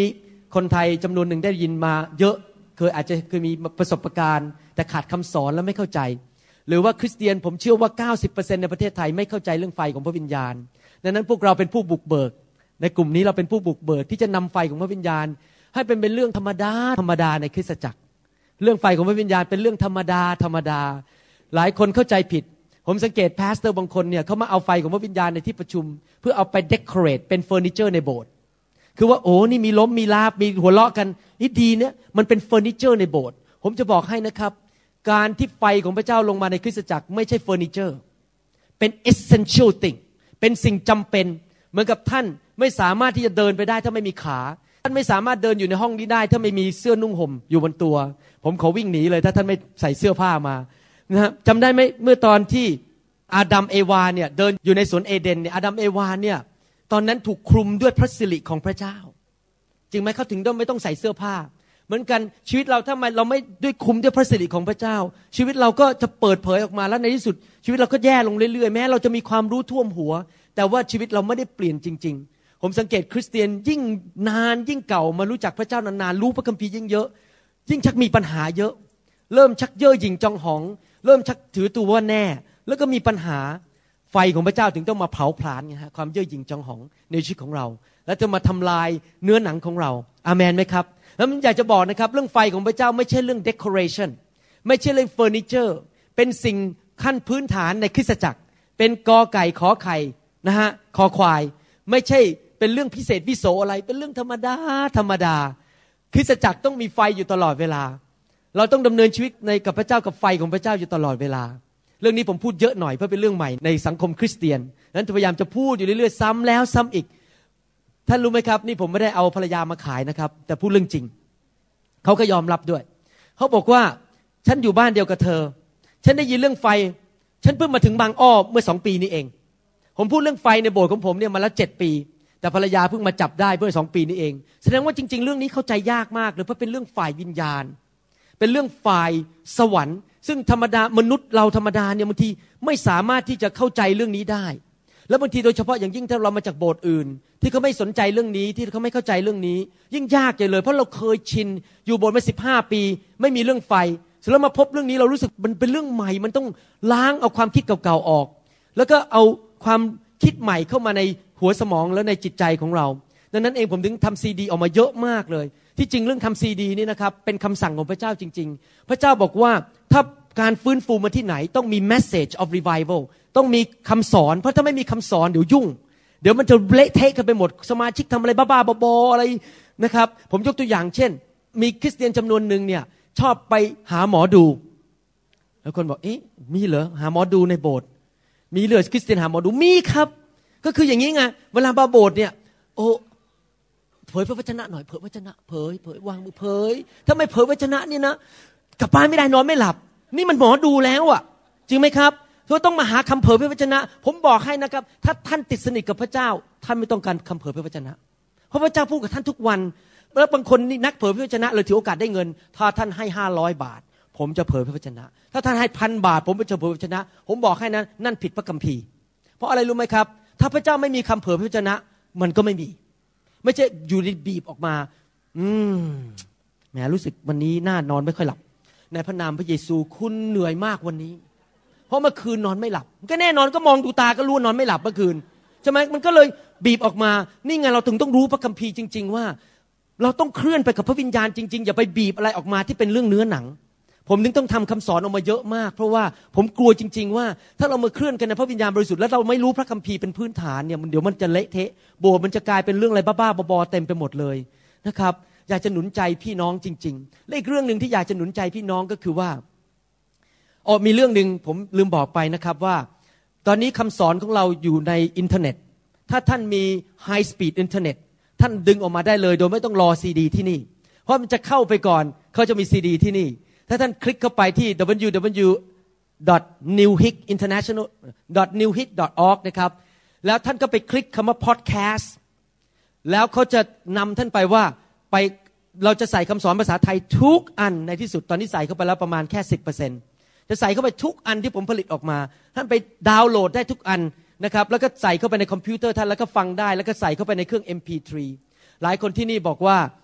คนไทยจำนวนหนึ่งได้ยินมาเยอะเคยอาจจะเคยมีประสบการณ์แต่ขาดคำสอนและไม่เข้าใจหรือว่าคริสเตียนผมเชื่อว่า เก้าสิบเปอร์เซ็นต์ ในประเทศไทยไม่เข้าใจเรื่องไฟของพระวิญญาณดังนั้นพวกเราเป็นผู้บุกเบิกในกลุ่มนี้เราเป็นผู้บุกเบิกที่จะนำไฟของพระวิญญาณให้เป็นเป็นเรื่องธรรมดาธรรมดาในคริสตจักรเรื่องไฟของพระวิญญาณเป็นเรื่องธรรมดาธรรมดาหลายคนเข้าใจผิดผมสังเกตพาสเตอร์บางคนเนี่ยเขามาเอาไฟของพระวิญญาณในที่ประชุมเพื่อเอาไปเดคอเรทเป็นเฟอร์นิเจอร์ในโบสถ์คือว่าโอ้นี่มีล้มมีลาบมีหัวเราะกันนี่ดีเนี่ยมันเป็นเฟอร์นิเจอร์ในโบสถ์ผมจะบอกให้นะครับการที่ไฟของพระเจ้าลงมาในคริสตจักรไม่ใช่เฟอร์นิเจอร์เป็น essential thing เป็นสิ่งจำเป็นเหมือนกับท่านไม่สามารถที่จะเดินไปได้ถ้าไม่มีขาท่านไม่สามารถเดินอยู่ในห้องนี้ได้ถ้าไม่มีเสื้อนุ่งห่มอยู่บนตัวผมขอวิ่งหนีเลยถ้าท่านไม่ใส่เสื้อผ้ามานะจำได้ไหมเมื่อตอนที่อาดัมเอวาเนี่ยเดินอยู่ในสวนเอเดนเนี่ยอาดัมเอวาเนี่ยตอนนั้นถูกคลุมด้วยพระสิริของพระเจ้าจริงไหมเขาถึงต้องไม่ต้องใส่เสื้อผ้าเหมือนกันชีวิตเราถ้าเราไม่ด้วยคลุมด้วยพระสิริของพระเจ้าชีวิตเราก็จะเปิดเผยออกมาแล้วในที่สุดชีวิตเราก็แย่ลงเรื่อยๆแม้เราจะมีความรู้ท่วมหัวแต่ว่าชีวิตเราไม่ได้เปลี่ยนจริงๆผมสังเกตคริสเตียนยิ่งนานยิ่งเก่ามารู้จักพระเจ้านานๆรู้พระคัมภีร์ยิ่งเยอะยิ่งชักมีปัญหาเยอะเริ่มชักเย่อหยิ่งจองหองเริ่มชักถือตัวว่าแน่แล้วก็มีปัญหาไฟของพระเจ้าถึงต้องมาเผาผลาญไงฮะความเย่อหยิ่งจองหองในชีวิตของเราแล้วจะมาทำลายเนื้อหนังของเราอาเมนไหมครับแล้วผมอยากจะบอกนะครับเรื่องไฟของพระเจ้าไม่ใช่เรื่อง decoration ไม่ใช่เรื่องเฟอร์นิเจอร์เป็นสิ่งขั้นพื้นฐานในคริสตจักรเป็นกอไก่ขอไข่นะฮะคอควายไม่ใช่เป็นเรื่องพิเศษวิโสอะไรเป็นเรื่องธรรมดาธรรมดาคริสตจักรต้องมีไฟอยู่ตลอดเวลาเราต้องดำเนินชีวิตในกับพระเจ้ากับไฟของพระเจ้าอยู่ตลอดเวลาเรื่องนี้ผมพูดเยอะหน่อยเพราะเป็นเรื่องใหม่ในสังคมคริสเตียนนั้นพยายามจะพูดอยู่เรื่อยๆซ้ำแล้วซ้ำอีกท่านรู้ไหมครับนี่ผมไม่ได้เอาภรรยามาขายนะครับแต่พูดเรื่องจริงเขาก็ยอมรับด้วยเขาบอกว่าฉันอยู่บ้านเดียวกับเธอฉันได้ยินเรื่องไฟฉันเพิ่งมาถึงบางอ้อเมื่อสองปีนี้เองผมพูดเรื่องไฟในโบสถ์ของผมเนี่ยมาแล้วเจ็ดปีแต่ภรรยาเพิ่งมาจับได้เมื่อสองปีนี้เองแสดงว่าจริงๆเรื่องนี้เข้าใจยากมากเลยเพราะเป็นเรื่องฝ่ายวิญญาณเป็นเรื่องฝ่ายสวรรค์ซึ่งธรรมดามนุษย์เราธรรมดาเนี่ยบางทีไม่สามารถที่จะเข้าใจเรื่องนี้ได้แล้วบางทีโดยเฉพาะอย่างยิ่งถ้าเรามาจากโบสถ์อื่นที่เขาไม่สนใจเรื่องนี้ที่เขาไม่เข้าใจเรื่องนี้ยิ่งยากใหญ่เลยเพราะเราเคยชินอยู่โบสถ์มาสิบห้าปีไม่มีเรื่องไฟเสร็จแล้วมาพบเรื่องนี้เรารู้สึกมันเป็นเรื่องใหม่มันต้องล้างเอาความคิดเก่าๆออกแล้วก็เอาความคิดใหม่เข้ามาในหัวสมองแล้วในจิตใจของเราดังนั้นเองผมถึงทำซีดีออกมาเยอะมากเลยที่จริงเรื่องทำซีดีนี่นะครับเป็นคำสั่งของพระเจ้าจริงๆพระเจ้าบอกว่าถ้าการฟื้นฟูมาที่ไหนต้องมี message of revival ต้องมีคำสอนเพราะถ้าไม่มีคำสอนเดี๋ยวยุ่งเดี๋ยวมันจะเละเทะกันไปหมดสมาชิกทำอะไรบ้าๆบอๆอะไรนะครับผมยกตัวอย่างเช่นมีคริสเตียนจำนวนหนึ่งเนี่ยชอบไปหาหมอดูแล้วคนบอกเอ๊ะมีเหรอหาหมอดูในโบสถ์มีเหรอคริสเตียนหาหมอดูมีครับก็คืออย่างนี้ไงเวลามาโบสถ์เนี่ยโอ้เผยพระวจนะหน่อยเผยพระวจนะเผยเผยวางมือเผยถ้าไม่เผยพระวจนะนี่นะกลับบ้านไม่ได้นอนไม่หลับนี่มันหมอดูแล้วอ่ะจริงไหมครับเราต้องมาหาคำเผยพระวจนะผมบอกให้นะครับถ้าท่านติดสนิทกับพระเจ้าท่านไม่ต้องการคำเผยพระวจนะเพราะพระเจ้าพูดกับท่านทุกวันแล้วบางคนนี่นักเผยพระวจนะเลยถือโอกาสได้เงินถ้าท่านให้ห้าร้อยบาทผมจะเผยพระวจนะถ้าท่านให้พันบาทผมจะเผยพระวจนะผมบอกให้นั้นนั่นผิดพระคัมภีร์เพราะอะไรรู้ไหมครับถ้าพระเจ้าไม่มีคำเผยพระวจนะมันก็ไม่มีไม่ใช่อยู่ดีบีบออกมาอืมแหมรู้สึกวันนี้น่านอนไม่ค่อยหลับในพระนามพระเยซูคุณเหนื่อยมากวันนี้เพราะเมื่อคืนนอนไม่หลับก็แน่นอนก็มองดูตาก็รู้นอนไม่หลับเมื่อคืนใช่ไหมมันก็เลยบีบออกมานี่ไงเราถึงต้องรู้พระคัมภีร์จริงๆว่าเราต้องเคลื่อนไปกับพระวิญญาณจริงๆอย่าไปบีบอะไรออกมาที่เป็นเรื่องเนื้อหนังผมถึงต้องทำคำสอนออกมาเยอะมากเพราะว่าผมกลัวจริงๆว่าถ้าเรามาเคลื่อนกันในพระวิญญาณบริสุทธิ์แล้วเราไม่รู้พระคัมภีร์เป็นพื้นฐานเนี่ยเดี๋ยวมันจะเละเทะโบสถ์มันจะกลายเป็นเรื่องอะไรบ้าๆบอๆเต็มไปหมดเลยนะครับอยากจะหนุนใจพี่น้องจริงๆและอีกเรื่องนึงที่อยากจะหนุนใจพี่น้องก็คือว่าอ๋อมีเรื่องนึงผมลืมบอกไปนะครับว่าตอนนี้คำสอนของเราอยู่ในอินเทอร์เน็ตถ้าท่านมีไฮสปีดอินเทอร์เน็ตท่านดึงออกมาได้เลยโดยไม่ต้องรอซีดีที่นี่เพราะมันจะเข้าไปก่อนเขาจะมีซีดีที่นี่ถ้าท่านคลิกเข้าไปที่ ดับเบิลยู ดับเบิลยู ดอท นิว ฮิก อินเตอร์เนชั่นแนล ดอท นิว ฮิก ดอท ออร์ก นะครับแล้วท่านก็ไปคลิกคำว่า podcast แล้วเขาจะนำท่านไปว่าไปเราจะใส่คำสอนภาษาไทยทุกอันในที่สุดตอนนี้ใส่เข้าไปแล้วประมาณแค่ สิบเปอร์เซ็นต์ จะใส่เข้าไปทุกอันที่ผมผลิตออกมาท่านไปดาวน์โหลดได้ทุกอันนะครับแล้วก็ใส่เข้าไปในคอมพิวเตอร์ท่านแล้วก็ฟังได้แล้วก็ใส่เข้าไปในเครื่อง เอ็ม พี ทรี หลายคนที่นี่บอกว่าโ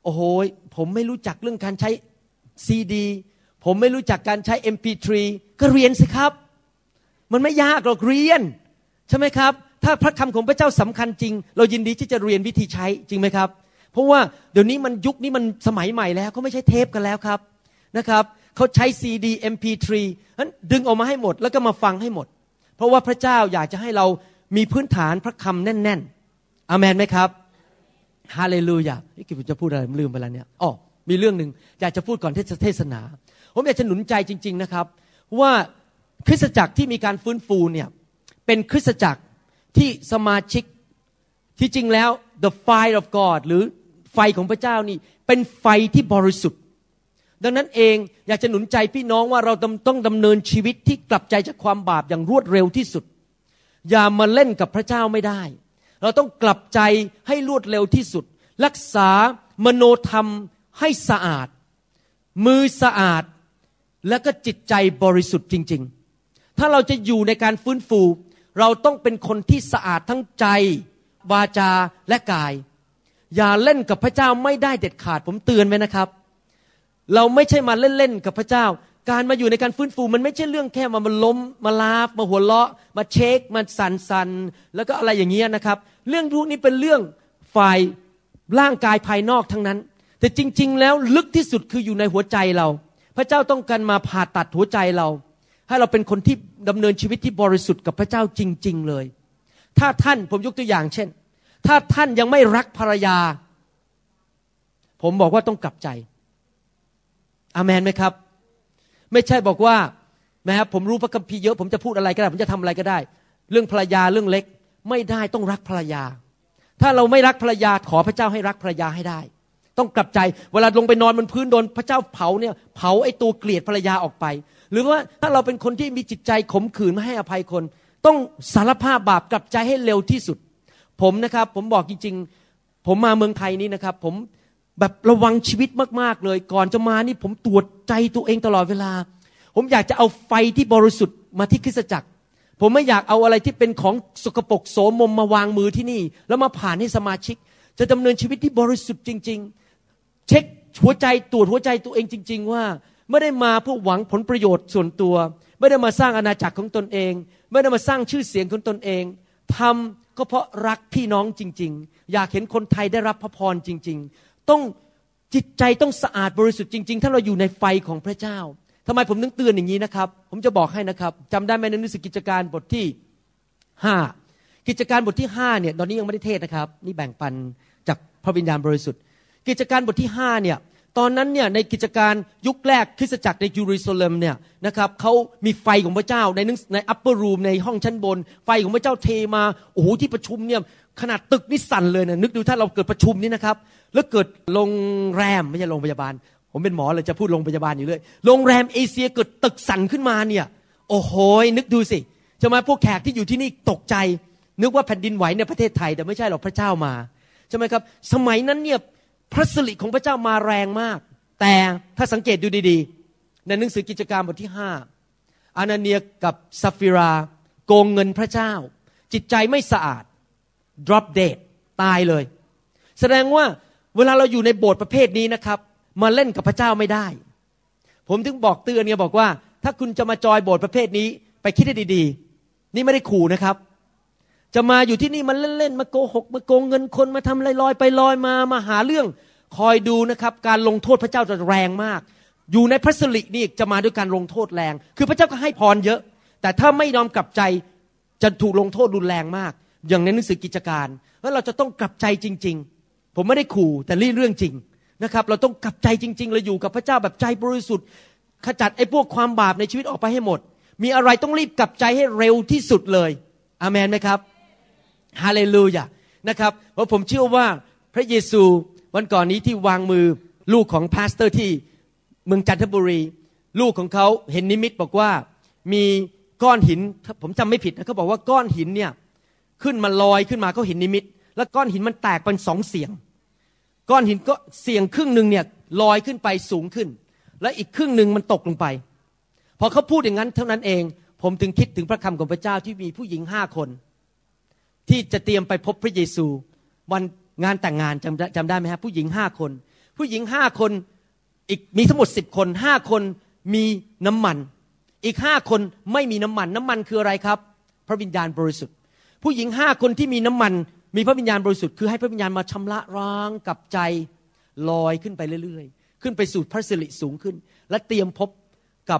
โอ้โหผมไม่รู้จักเรื่องการใช้ซีดีผมไม่รู้จักการใช้ เอ็ม พี ทรี ก็เรียนสิครับมันไม่ยากหรอกเรียนใช่ไหมครับถ้าพระคำของพระเจ้าสำคัญจริงเรายินดีที่จะเรียนวิธีใช้จริงไหมครับเพราะว่าเดี๋ยวนี้มันยุคนี้มันสมัยใหม่แล้วเขาไม่ใช่เทปกันแล้วครับนะครับเขาใช้ซีดี เอ็ม พี ทรี นั้นดึงออกมาให้หมดแล้วก็มาฟังให้หมดเพราะว่าพระเจ้าอยากจะให้เรามีพื้นฐานพระคำแน่นๆอาเมนไหมครับฮาเลลูยานี่คือผมจะพูดอะไรลืมไปแล้วเนี่ยอ๋อมีเรื่องนึงอยากจะพูดก่อนที่จะเทศนาผมอยากจะหนุนใจจริงๆนะครับว่าคริสตจักรที่มีการฟื้นฟูเนี่ยเป็นคริสตจักรที่สมาชิกที่จริงแล้ว the fire of God หรือไฟของพระเจ้านี่เป็นไฟที่บริสุทธิ์ดังนั้นเองอยากจะหนุนใจพี่น้องว่าเราต้องดำเนินชีวิตที่กลับใจจากความบาปอย่างรวดเร็วที่สุดอย่ามาเล่นกับพระเจ้าไม่ได้เราต้องกลับใจให้รวดเร็วที่สุดรักษามโนธรรมให้สะอาดมือสะอาดและก็จิตใจบริสุทธิ์จริงๆถ้าเราจะอยู่ในการฟื้นฟูเราต้องเป็นคนที่สะอาดทั้งใจวาจาและกายอย่าเล่นกับพระเจ้าไม่ได้เด็ดขาดผมเตือนไว้นะครับเราไม่ใช่มาเล่นๆกับพระเจ้าการมาอยู่ในการฟื้นฟูมันไม่ใช่เรื่องแค่มามาล้มมาลาฟมาหัวเราะมาเช็คมาสันๆแล้วก็อะไรอย่างเงี้ยนะครับเรื่องพวกนี้เป็นเรื่องฝ่ายร่างกายภายนอกทั้งนั้นแต่จริงๆแล้วลึกที่สุดคืออยู่ในหัวใจเราพระเจ้าต้องการมาผ่าตัดหัวใจเราให้เราเป็นคนที่ดำเนินชีวิตที่บริสุทธิ์กับพระเจ้าจริงๆเลยถ้าท่านผมยกตัวอย่างเช่นถ้าท่านยังไม่รักภรรยาผมบอกว่าต้องกลับใจอาเมนไหมครับไม่ใช่บอกว่าแม้ผมรู้พระคัมภีร์เยอะผมจะพูดอะไรก็ได้ผมจะทำอะไรก็ได้เรื่องภรรยาเรื่องเล็กไม่ได้ต้องรักภรรยาถ้าเราไม่รักภรรยาขอพระเจ้าให้รักภรรยาให้ได้ต้องกลับใจเวลาลงไปนอนบนพื้นโดนพระเจ้าเผาเนี่ยเผาไอ้ตัวเกลียดภรรยาออกไปหรือว่าถ้าเราเป็นคนที่มีจิตใจขมขื่นไม่ให้อภัยคนต้องสารภาพบาปกลับใจให้เร็วที่สุดผมนะครับผมบอกจริงๆผมมาเมืองไทยนี้นะครับผมแบบระวังชีวิตมากๆเลยก่อนจะมานี่ผมตรวจใจตัวเองตลอดเวลาผมอยากจะเอาไฟที่บริสุทธิ์มาที่คริสตจักรผมไม่อยากเอาอะไรที่เป็นของสกปรกโสมมมาวางมือที่นี่แล้วมาผ่านให้สมาชิกจะดำเนินชีวิตที่บริสุทธิ์จริงๆเช็คหัวใจตรวจหัวใจตัวเองจริงๆว่าไม่ได้มาเพื่อหวังผลประโยชน์ส่วนตัวไม่ได้มาสร้างอาณาจักรของตนเองไม่ได้มาสร้างชื่อเสียงของตนเองทำก็เพราะรักพี่น้องจริงๆอยากเห็นคนไทยได้รับพระพรจริงๆต้องจิตใจต้องสะอาดบริสุทธิ์จริงๆถ้าเราอยู่ในไฟของพระเจ้าทำไมผมถึงเตือนอย่างนี้นะครับผมจะบอกให้นะครับจำได้ไหมในหนังสือกิจการบทที่ห้ากิจการบทที่ห้าเนี่ยตอนนี้ยังไม่ได้เทศนะครับนี่แบ่งปันจากพระวิญญาณบริสุทธิ์กิจการบทที่ห้าเนี่ยตอนนั้นเนี่ยในกิจการยุคแรกคริสตจักรในเยรูซาเล็มเนี่ยนะครับเขามีไฟของพระเจ้าในในอัปเปอร์รูมในห้องชั้นบนไฟของพระเจ้าเทมาโอ้โหที่ประชุมเนี่ยขนาดตึกนี่สั่นเลยนะนึกดูถ้าเราเกิดประชุมนี่นะครับแล้วเกิดโรงแรมไม่ใช่โรงพยาบาลผมเป็นหมอเลยจะพูดโรงพยาบาลอยู่เลยโรงแรมเอเชียเกิดตึกสั่นขึ้นมาเนี่ยโอ้โหนึกดูสิจะมาพวกแขกที่อยู่ที่นี่ตกใจนึกว่าแผ่นดินไหวในประเทศไทยแต่ไม่ใช่หรอกพระเจ้ามาใช่ไหมครับสมัยนั้นเนี่ยพระสิริของพระเจ้ามาแรงมากแต่ถ้าสังเกตดูดีๆในหนังสือกิจการบทที่ห้าอานาเนียกับซัฟฟิราโกงเงินพระเจ้าจิตใจไม่สะอาด drop dead ตายเลยแสดงว่าเวลาเราอยู่ในโบสถ์ประเภทนี้นะครับมาเล่นกับพระเจ้าไม่ได้ผมถึงบอกเตือนเนี่ยบอกว่าถ้าคุณจะมาจอยโบสถ์ประเภทนี้ไปคิดให้ดีๆนี่ไม่ได้ขู่นะครับจะมาอยู่ที่นี่มาเล่นๆมาโกหกมาโกงเงินคนมาทำลอยๆไปลอยมามาหาเรื่องคอยดูนะครับการลงโทษพระเจ้าจะแรงมากอยู่ในพระสิรินี่จะมาด้วยการลงโทษแรงคือพระเจ้าก็ให้พรเยอะแต่ถ้าไม่ยอมกลับใจจะถูกลงโทษรุนแรงมากอย่างในหนังสือกิจการแล้วเราจะต้องกลับใจจริงๆผมไม่ได้ขู่แต่นี่เรื่องจริงนะครับเราต้องกลับใจจริงๆเราอยู่กับพระเจ้าแบบใจบริสุทธิ์ขจัดไอ้พวกความบาปในชีวิตออกไปให้หมดมีอะไรต้องรีบกลับใจให้เร็วที่สุดเลยอาเมนไหมครับฮาเลลูยานะครับเพราะผมเชื่อว่าพระเยซูวันก่อนนี้ที่วางมือลูกของพาสเตอร์ที่เมืองจันทบุรีลูกของเขาเห็นนิมิตบอกว่ามีก้อนหินผมจำไม่ผิดนะเขาบอกว่าก้อนหินเนี่ยขึ้นมาลอยขึ้นมาเขาเห็นนิมิตแล้วก้อนหินมันแตกเป็นสองเสียงก้อนหินก็เสียงครึ่งนึงเนี่ยลอยขึ้นไปสูงขึ้นและอีกครึ่งนึงมันตกลงไปพอเขาพูดอย่างนั้นเท่านั้นเองผมถึงคิดถึงพระคำของพระเจ้าที่มีผู้หญิงห้าคนที่จะเตรียมไปพบพระเยซูวันงานแต่งงานจำจำได้ไหมครับผู้หญิงห้าคนผู้หญิงห้าคนอีกมีทั้งหมดสิบคนห้าคนมีน้ำมันอีกห้าคนไม่มีน้ำมันน้ำมันคืออะไรครับพระวิญญาณบริสุทธิ์ผู้หญิงห้าคนที่มีน้ำมันมีพระวิญญาณบริสุทธิ์คือให้พระวิญญาณมาชำระล้างกับใจลอยขึ้นไปเรื่อยๆขึ้นไปสู่พระสิริสูงขึ้นและเตรียมพบกับ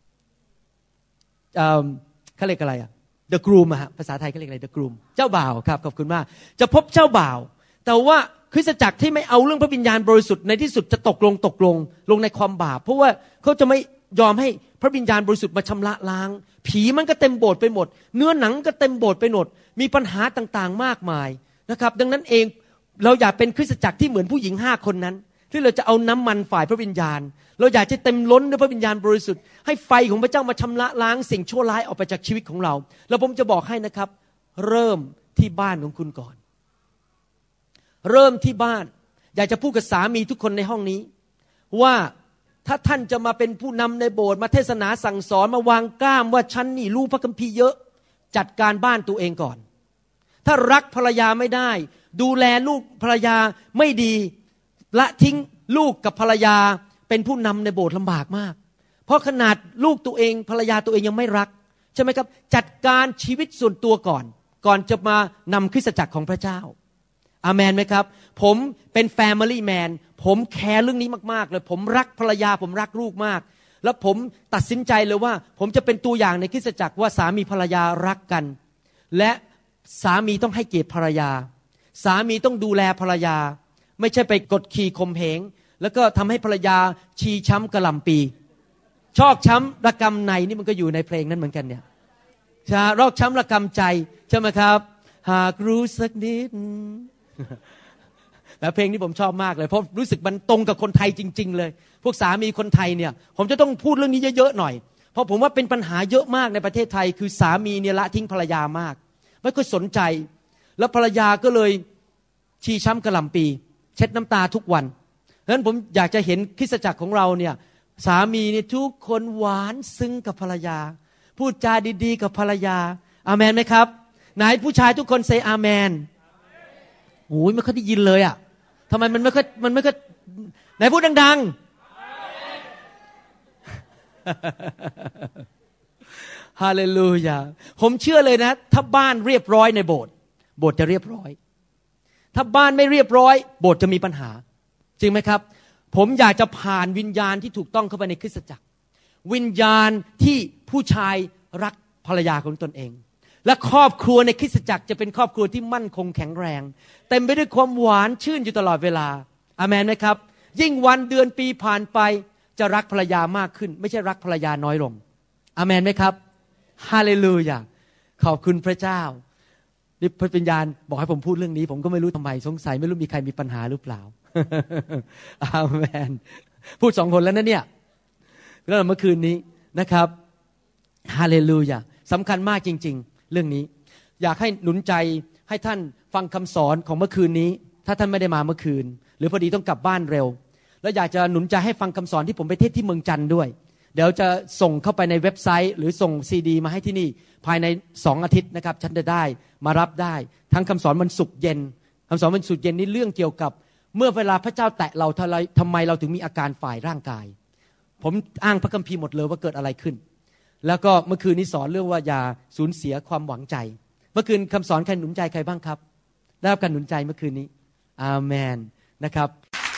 เอ่อเขาเรียกอะไรอะ the groom อะฮะภาษาไทยเขาเรียกอะไร the groom เจ้าบ่าวครับขอบคุณมากจะพบเจ้าบ่าวแต่ว่าคริสตจักรที่ไม่เอาเรื่องพระวิญญาณบริสุทธิ์ในที่สุดจะตกลงตกลงลงในความบาปเพราะว่าเขาจะไม่ยอมให้พระวิญญาณบริสุทธิ์มาชำระล้างผีมันก็เต็มโบสถ์ไปหมดเนื้อหนังก็เต็มโบสถ์ไปหมดมีปัญหาต่างๆมากมายนะครับดังนั้นเองเราอยากเป็นคริสตจักรที่เหมือนผู้หญิงห้าคนนั้นที่เราจะเอาน้ำมันฝ่ายพระวิญญาณเราอยากจะเต็มล้นด้วยพระวิญญาณบริสุทธิ์ให้ไฟของพระเจ้ามาชำระล้างสิ่งชั่วร้ายออกไปจากชีวิตของเราแล้วผมจะบอกให้นะครับเริ่มที่บ้านของคุณก่อนเริ่มที่บ้านอยากจะพูดกับสามีทุกคนในห้องนี้ว่าถ้าท่านจะมาเป็นผู้นำในโบสถ์มาเทศนาสั่งสอนมาวางกล้ามว่าฉันนี่รู้พระคัมภีร์เยอะจัดการบ้านตัวเองก่อนถ้ารักภรรยาไม่ได้ดูแลลูกภรรยาไม่ดีละทิ้งลูกกับภรรยาเป็นผู้นำในโบสถ์ลำบากมากเพราะขนาดลูกตัวเองภรรยาตัวเองยังไม่รักใช่ไหมครับจัดการชีวิตส่วนตัวก่อนก่อนจะมานำคริสตจักรของพระเจ้าอาเมนไหมครับผมเป็น family man ผมแคร์เรื่องนี้มากๆเลยผมรักภรรยาผมรักลูกมากแล้วผมตัดสินใจเลยว่าผมจะเป็นตัวอย่างในคริสตจักรว่าสามีภรรยารักกันและสามีต้องให้เกียรติภรรยาสามีต้องดูแลภรรยาไม่ใช่ไปกดขี่ข่มเหงแล้วก็ทำให้ภรรยาชีช้ำกระหล่ำปีชอกช้ำระกำในนี่มันก็อยู่ในเพลงนั้นเหมือนกันเนี่ยชารอกช้ำระกำใจใช่ไหมครับหากรู้สักนิดแต่เพลงนี้ผมชอบมากเลยเพราะรู้สึกมันตรงกับคนไทยจริงๆเลยพวกสามีคนไทยเนี่ยผมจะต้องพูดเรื่องนี้เยอะๆหน่อยเพราะผมว่าเป็นปัญหาเยอะมากในประเทศไทยคือสามีเนี่ยละทิ้งภรรยามากไม่ค่อยสนใจแล้วภรรยาก็เลยชีช้ำกระหล่ำปีเช็ดน้ำตาทุกวันดังนั้นผมอยากจะเห็นคริสตจักรของเราเนี่ยสามีเนี่ยทุกคนหวานซึ้งกับภรรยาพูดจาดีๆกับภรรยาอาเมนไหมครับไหนผู้ชายทุกคนเซอาเมนโอ้ยไม่ค่อยได้ยินเลยอ่ะทำไมมันไม่ค่อยมันไม่ค่อยไหนพูดดังๆฮาเลลูยาผมเชื่อเลยนะถ้าบ้านเรียบร้อยในโบสถ์โบสถ์จะเรียบร้อยถ้าบ้านไม่เรียบร้อยโบสถ์จะมีปัญหาจริงไหมครับผมอยากจะผ่านวิญญาณที่ถูกต้องเข้าไปในคริสตจักรวิญญาณที่ผู้ชายรักภรรยาของตนเองและครอบครัวในคริสตจักรจะเป็นครอบครัวที่มั่นคงแข็งแรงเต็มไปด้วยความหวานชื่นอยู่ตลอดเวลาอาเมนไหมครับยิ่งวันเดือนปีผ่านไปจะรักภรรยามากขึ้นไม่ใช่รักภรรยาน้อยลงอาเมนไหมครับฮาเลลูยาขอบคุณพระเจ้านี่พระวิญญาณบอกให้ผมพูดเรื่องนี้ผมก็ไม่รู้ทำไมสงสัยไม่รู้มีใครมีปัญหาหรือเปล่า อาเมนพูดสองคนแล้วนะเนี่ยแล้วเมื่อคืนนี้นะครับฮาเลลูยาสำคัญมากจริงๆเรื่องนี้อยากให้หนุนใจให้ท่านฟังคำสอนของเมื่อคืนนี้ถ้าท่านไม่ได้มาเมื่อคืนหรือพอดีต้องกลับบ้านเร็วแล้วอยากจะหนุนใจให้ฟังคำสอนที่ผมไปเทศที่เมืองจันทร์ด้วยเดี๋ยวจะส่งเข้าไปในเว็บไซต์หรือส่งซีดีมาให้ที่นี่ภายในสองอาทิตย์นะครับฉันจะได้มารับได้ทั้งคำสอนวันศุกร์เย็นคำสอนวันศุกร์เย็นนี้เรื่องเกี่ยวกับเมื่อเวลาพระเจ้าแตะเราทำไมเราถึงมีอาการฝ่ายร่างกายผมอ้างพระคัมภีร์หมดเลยว่าเกิดอะไรขึ้นแล้วก็เมื่อคืนนี้สอนเรื่องว่าอย่าสูญเสียความหวังใจเมื่อคืนคำสอนใครหนุนใจใครบ้างครับได้รับการหนุนใจเมื่อคืนนี้อาเมนนะครับ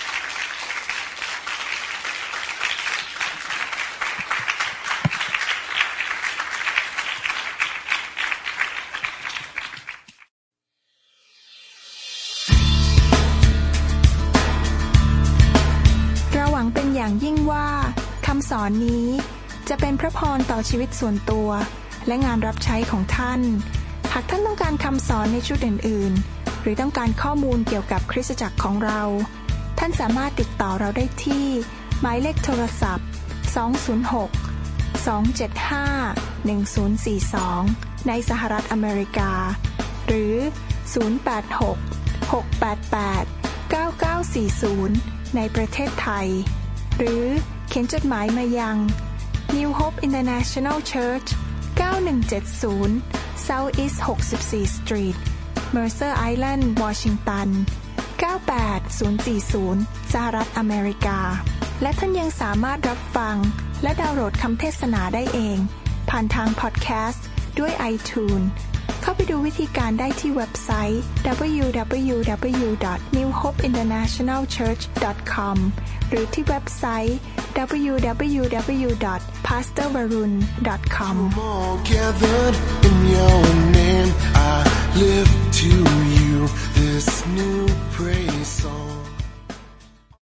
เราหวังเป็นอย่างยิ่งว่าคำสอนนี้จะเป็นพระพรต่อชีวิตส่วนตัวและงานรับใช้ของท่านหากท่านต้องการคำสอนในชุดอื่นๆหรือต้องการข้อมูลเกี่ยวกับคริสตจักรของเราท่านสามารถติดต่อเราได้ที่หมายเลขโทรศัพท์สอง ศูนย์ หก สอง เจ็ด ห้า หนึ่ง ศูนย์ สี่ สองในสหรัฐอเมริกาหรือศูนย์ แปด หก หก แปด แปด เก้า เก้า สี่ ศูนย์ในประเทศไทยหรือเขียนจดหมายมายัง New Hope International Church เก้าหนึ่งเจ็ดศูนย์ South East หกสิบสี่ Street Mercer Island Washington เก้า แปด ศูนย์ สี่ ศูนย์ สหรัฐอเมริกาและท่านยังสามารถรับฟังและดาวน์โหลดคำเทศนาได้เองผ่านทางพอดแคสต์ด้วย iTunes เข้าไปดูวิธีการได้ที่เว็บไซต์ ดับเบิลยู ดับเบิลยู ดับเบิลยู ดอท นิว โฮป อินเตอร์เนชั่นแนล เชิร์ช ดอท คอม หรือที่เว็บไซต์ ดับเบิลยู ดับเบิลยู ดับเบิลยู ดอท พาสเตอร์ วรุณ ดอท คอม All gathered in your